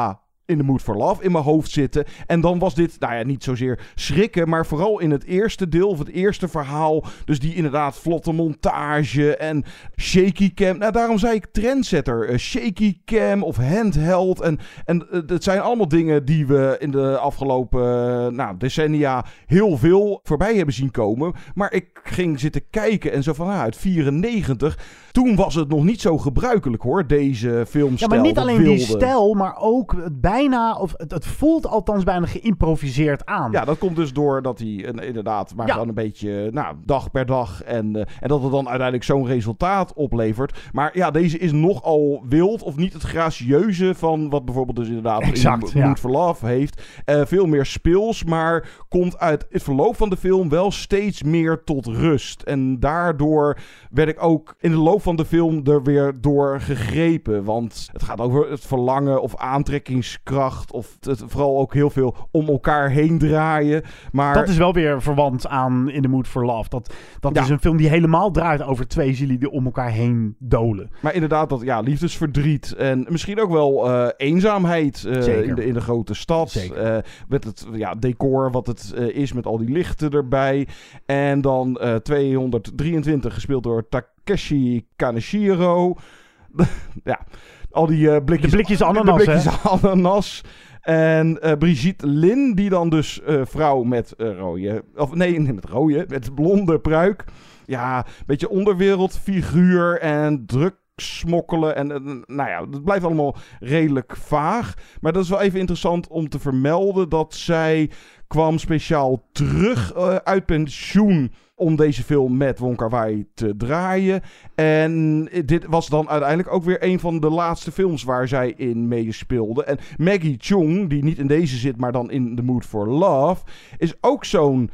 In the Mood for Love in mijn hoofd zitten. En dan was dit, niet zozeer schrikken, maar vooral in het eerste deel of het eerste verhaal. Dus die inderdaad vlotte montage en shaky cam. Nou, daarom zei ik trendsetter. Shaky cam of handheld. En het zijn allemaal dingen die we in de afgelopen decennia heel veel voorbij hebben zien komen. Maar ik ging zitten kijken en zo van uit 94. Toen was het nog niet zo gebruikelijk hoor, deze filmstijl. Ja, maar niet alleen die stijl, maar ook het bijna, of het voelt althans bijna geïmproviseerd aan. Ja, dat komt dus door dat hij inderdaad maar gewoon een beetje dag per dag en dat het dan uiteindelijk zo'n resultaat oplevert. Maar ja, deze is nogal wild of niet het gracieuze van wat bijvoorbeeld dus inderdaad in Mood for Love heeft. Veel meer speels, maar komt uit het verloop van de film wel steeds meer tot rust. En daardoor werd ik ook in de loop van de film er weer door gegrepen. Want het gaat over het verlangen of aantrekkingskracht of het vooral ook heel veel om elkaar heen draaien. Maar dat is wel weer verwant aan In the Mood for Love. Dat is een film die helemaal draait over twee zielen die om elkaar heen dolen. Maar inderdaad, dat liefdesverdriet en misschien ook wel eenzaamheid in de grote stad. Met het decor wat het is met al die lichten erbij. En dan 223 gespeeld door Takeshi Kaneshiro. Al die blikjes ananas. En Brigitte Lin, die dan dus vrouw met met blonde pruik. Ja, een beetje onderwereldfiguur en smokkelen en het blijft allemaal redelijk vaag. Maar dat is wel even interessant om te vermelden dat zij kwam speciaal terug uit pensioen om deze film met Wong Kar-wai te draaien. En dit was dan uiteindelijk ook weer een van de laatste films waar zij in meespeelde. En Maggie Cheung, die niet in deze zit, maar dan in The Mood for Love, is ook zo'n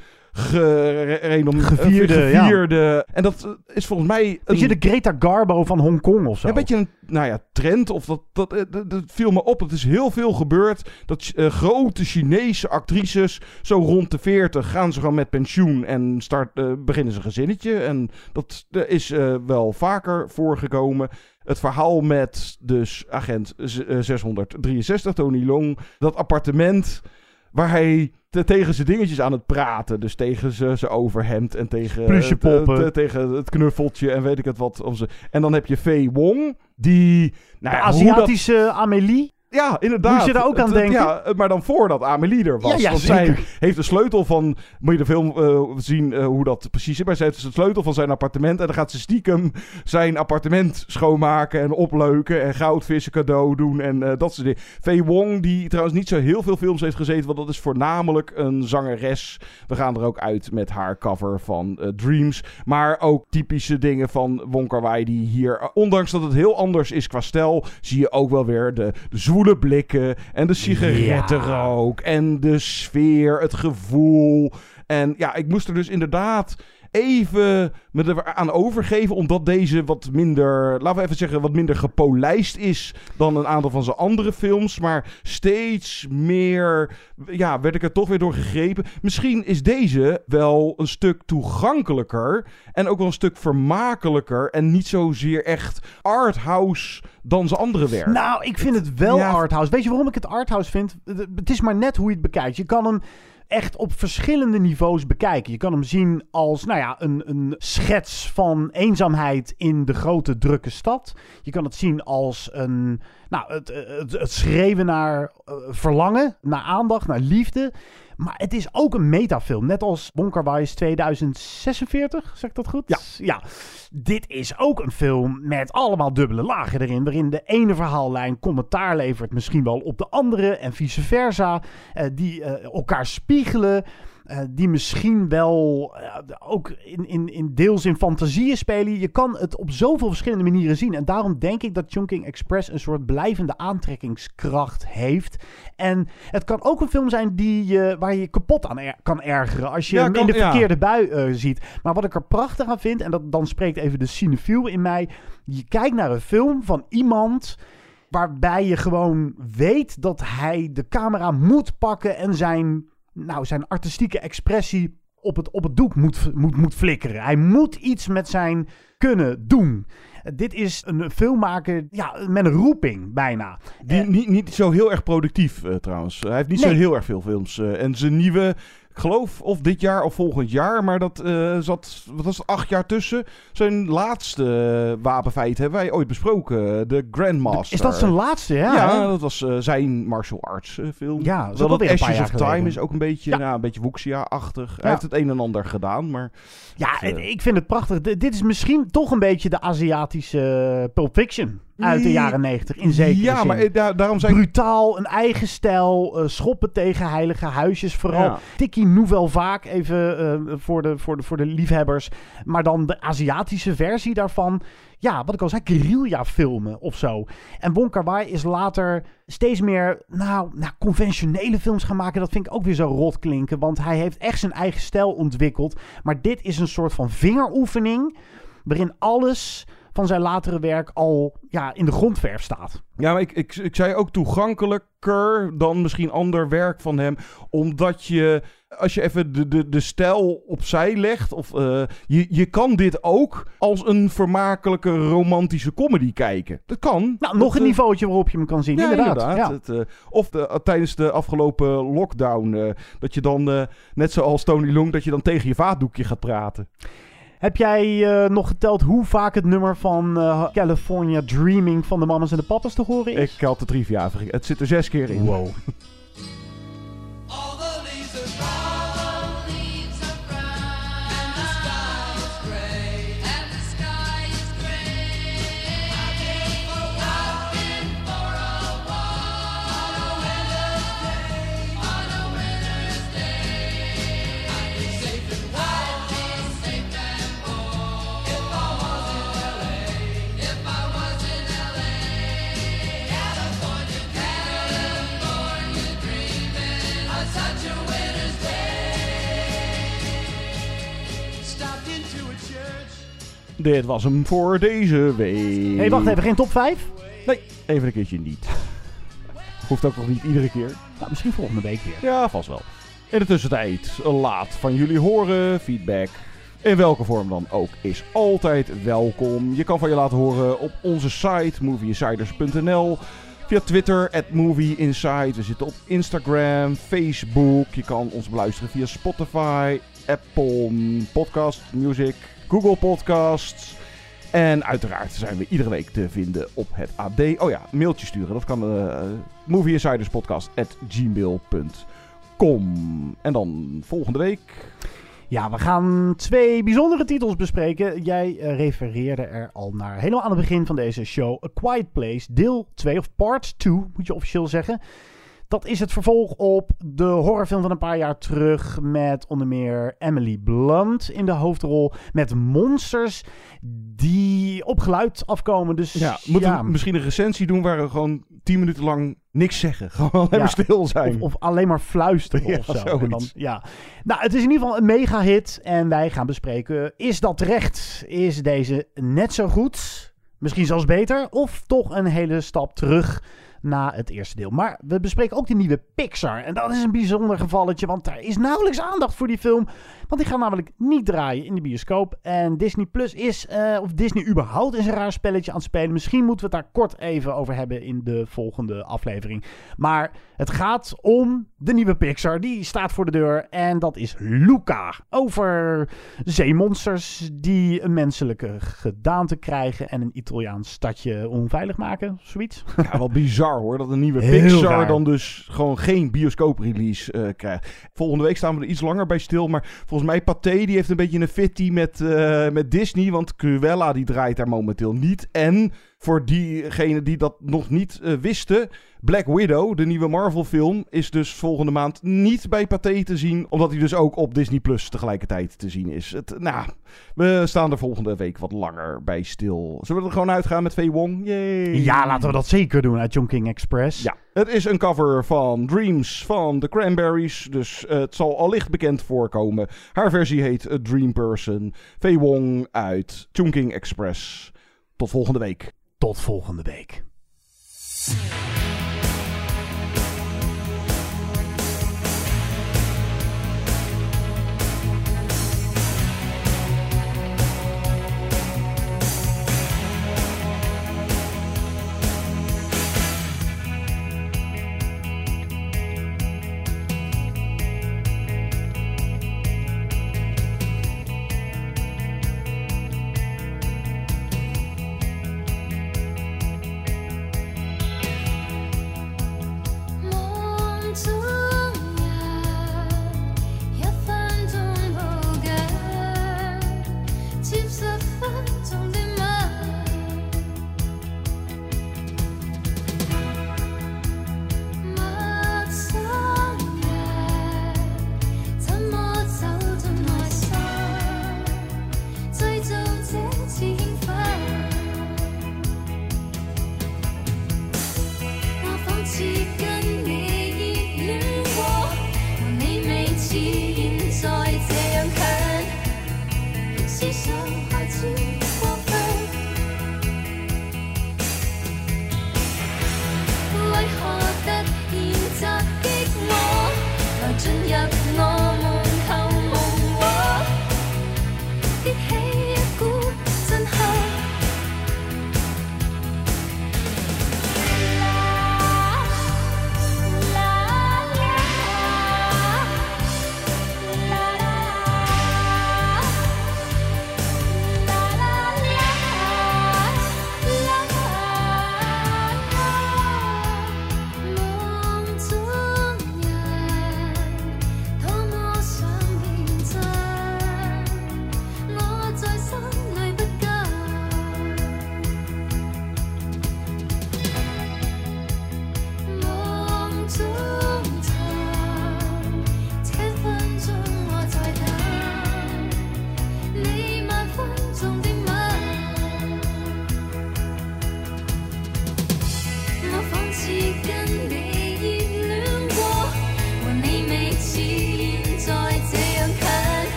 gevierde. Ja. En dat is volgens mij beetje de Greta Garbo van Hongkong of zo. Een beetje een trend. Of dat viel me op. Het is heel veel gebeurd. Dat grote Chinese actrices zo rond de 40 gaan ze gewoon met pensioen en beginnen ze een gezinnetje. En dat is wel vaker voorgekomen. Het verhaal met dus agent 663, Tony Long. Dat appartement waar hij tegen zijn dingetjes aan het praten. Dus tegen zijn overhemd en tegen tegen het knuffeltje en weet ik het wat. En dan heb je Faye Wong, die de Aziatische Amélie. Ja, inderdaad. Moet je daar ook aan denken? Ja, maar dan voordat Amélie er was. Want zij heeft de sleutel van... Moet je de film zien hoe dat precies is. Maar zij heeft dus de sleutel van zijn appartement. En dan gaat ze stiekem zijn appartement schoonmaken en opleuken. En goudvissen cadeau doen en dat soort dingen. Faye Wong, die trouwens niet zo heel veel films heeft gezeten. Want dat is voornamelijk een zangeres. We gaan er ook uit met haar cover van Dreams. Maar ook typische dingen van Wong Kar-wai die hier... Ondanks dat het heel anders is qua stijl... Zie je ook wel weer de zwoele blikken en de sigarettenrook en de sfeer, het gevoel. En ja, ik moest er dus inderdaad even me eraan overgeven, omdat deze wat minder, laten we even zeggen, wat minder gepolijst is dan een aantal van zijn andere films. Maar steeds meer, werd ik er toch weer door gegrepen. Misschien is deze wel een stuk toegankelijker en ook wel een stuk vermakelijker en niet zozeer echt arthouse dan zijn andere werk. Nou, ik vind het wel arthouse. Weet je waarom ik het arthouse vind? Het is maar net hoe je het bekijkt. Je kan hem echt op verschillende niveaus bekijken. Je kan hem zien als een schets van eenzaamheid in de grote drukke stad. Je kan het zien als het schreeuwen naar verlangen, naar aandacht, naar liefde. Maar het is ook een metafilm. Net als Wong Kar-wai's 2046, zeg ik dat goed? Ja. Dit is ook een film met allemaal dubbele lagen erin. Waarin de ene verhaallijn commentaar levert misschien wel op de andere. En vice versa. Die elkaar spiegelen. Die misschien wel ook in deels in fantasieën spelen. Je kan het op zoveel verschillende manieren zien. En daarom denk ik dat Chungking Express een soort blijvende aantrekkingskracht heeft. En het kan ook een film zijn waar je kapot aan kan ergeren. Als je hem in de verkeerde bui ziet. Maar wat ik er prachtig aan vind, en dan spreekt even de cinefiel in mij. Je kijkt naar een film van iemand waarbij je gewoon weet dat hij de camera moet pakken en zijn artistieke expressie op het doek moet flikkeren. Hij moet iets met zijn kunnen doen. Dit is een filmmaker met een roeping bijna. Niet zo heel erg productief trouwens. Hij heeft niet zo heel erg veel films. En zijn nieuwe... Ik geloof of dit jaar of volgend jaar, maar dat zat, wat was het, 8 jaar tussen. Zijn laatste wapenfeit hebben wij ooit besproken, de Grandmaster. Is dat zijn laatste, ja? Ja, dat was zijn martial arts film. Ja, dat is alweer een paar Ashes jaar of Time geleden. is ook een beetje, een beetje Wuxia-achtig. Hij heeft het een en ander gedaan, maar... Ja, ik vind het prachtig. Dit is misschien toch een beetje de Aziatische Pulp Fiction uit de jaren 90, in zekere zin. Ja, maar daarom zijn... Brutaal, een eigen stijl, schoppen tegen heilige huisjes. Vooral Tikkie Nouvelle Vaak, even voor de liefhebbers. Maar dan de Aziatische versie daarvan. Ja, wat ik al zei, guerrilla filmen of zo. En Wong Kar-wai is later steeds meer conventionele films gaan maken. Dat vind ik ook weer zo rot klinken. Want hij heeft echt zijn eigen stijl ontwikkeld. Maar dit is een soort van vingeroefening waarin alles van zijn latere werk al in de grondverf staat. Ja, maar ik zei ook toegankelijker dan misschien ander werk van hem. Omdat je, als je even de stijl opzij legt, of je kan dit ook als een vermakelijke romantische comedy kijken. Dat kan. Nou, nog een niveautje waarop je hem kan zien. Ja, inderdaad. Ja. Of tijdens de afgelopen lockdown, dat je dan, net zoals Tony Leung, dat je dan tegen je vaatdoekje gaat praten. Heb jij nog geteld hoe vaak het nummer van California Dreaming van de Mamas en de Papas te horen is? Ik had de trivia. Het zit er 6 keer in. Wow. Dit was hem voor deze week. Hey, wacht even, geen top 5? Nee, even een keertje niet. Hoeft ook nog niet iedere keer. Nou, misschien volgende week weer. Ja, vast wel. In de tussentijd, laat van jullie horen. Feedback, in welke vorm dan ook, is altijd welkom. Je kan van je laten horen op onze site, movieinsiders.nl. Via Twitter, @movieinsight. We zitten op Instagram, Facebook. Je kan ons beluisteren via Spotify, Apple Podcast Music, Google Podcasts. En uiteraard zijn we iedere week te vinden op het AD. Oh ja, een mailtje sturen. Dat kan movieinsiderspodcast@gmail.com. En dan volgende week... Ja, we gaan 2 bijzondere titels bespreken. Jij refereerde er al naar. Helemaal aan het begin van deze show. A Quiet Place, deel 2, of part 2, moet je officieel zeggen. Dat is het vervolg op de horrorfilm van een paar jaar terug. Met onder meer Emily Blunt in de hoofdrol. Met monsters die op geluid afkomen. Dus ja, moeten we misschien een recensie doen waar we gewoon 10 minuten lang niks zeggen. Gewoon alleen maar stil zijn. Of alleen maar fluisteren of zo. En dan, Nou, het is in ieder geval een mega hit. En wij gaan bespreken, is dat terecht? Is deze net zo goed? Misschien zelfs beter? Of toch een hele stap terug na het eerste deel. Maar we bespreken ook de nieuwe Pixar. En dat is een bijzonder gevalletje, want er is nauwelijks aandacht voor die film. Want die gaat namelijk niet draaien in de bioscoop. En Disney Plus is, of Disney überhaupt, is een raar spelletje aan het spelen. Misschien moeten we het daar kort even over hebben in de volgende aflevering. Maar het gaat om de nieuwe Pixar. Die staat voor de deur. En dat is Luca. Over zeemonsters die een menselijke gedaante krijgen en een Italiaans stadje onveilig maken. Zoiets. Ja, wel bizar hoor, dat een nieuwe Pixar dan dus gewoon geen bioscoop-release krijgt. Volgende week staan we er iets langer bij stil, maar volgens mij Pathé die heeft een beetje een fitty met Disney, want Cruella die draait daar momenteel niet. En voor diegenen die dat nog niet wisten, Black Widow, de nieuwe Marvel film, is dus volgende maand niet bij Pathé te zien, omdat hij dus ook op Disney Plus tegelijkertijd te zien is. We staan er volgende week wat langer bij stil. Zullen we er gewoon uitgaan met Faye Wong? Yay. Ja, laten we dat zeker doen uit Chungking Express. Ja, het is een cover van Dreams van The Cranberries, dus het zal allicht bekend voorkomen. Haar versie heet A Dream Person. Faye Wong uit Chungking Express. Tot volgende week. Tot volgende week.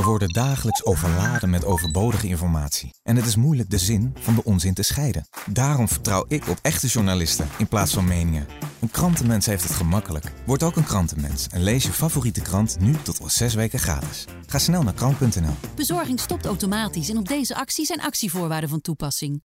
worden dagelijks overladen met overbodige informatie. En het is moeilijk de zin van de onzin te scheiden. Daarom vertrouw ik op echte journalisten in plaats van meningen. Een krantenmens heeft het gemakkelijk. Word ook een krantenmens en lees je favoriete krant nu tot al 6 weken gratis. Ga snel naar krant.nl. Bezorging stopt automatisch en op deze actie zijn actievoorwaarden van toepassing.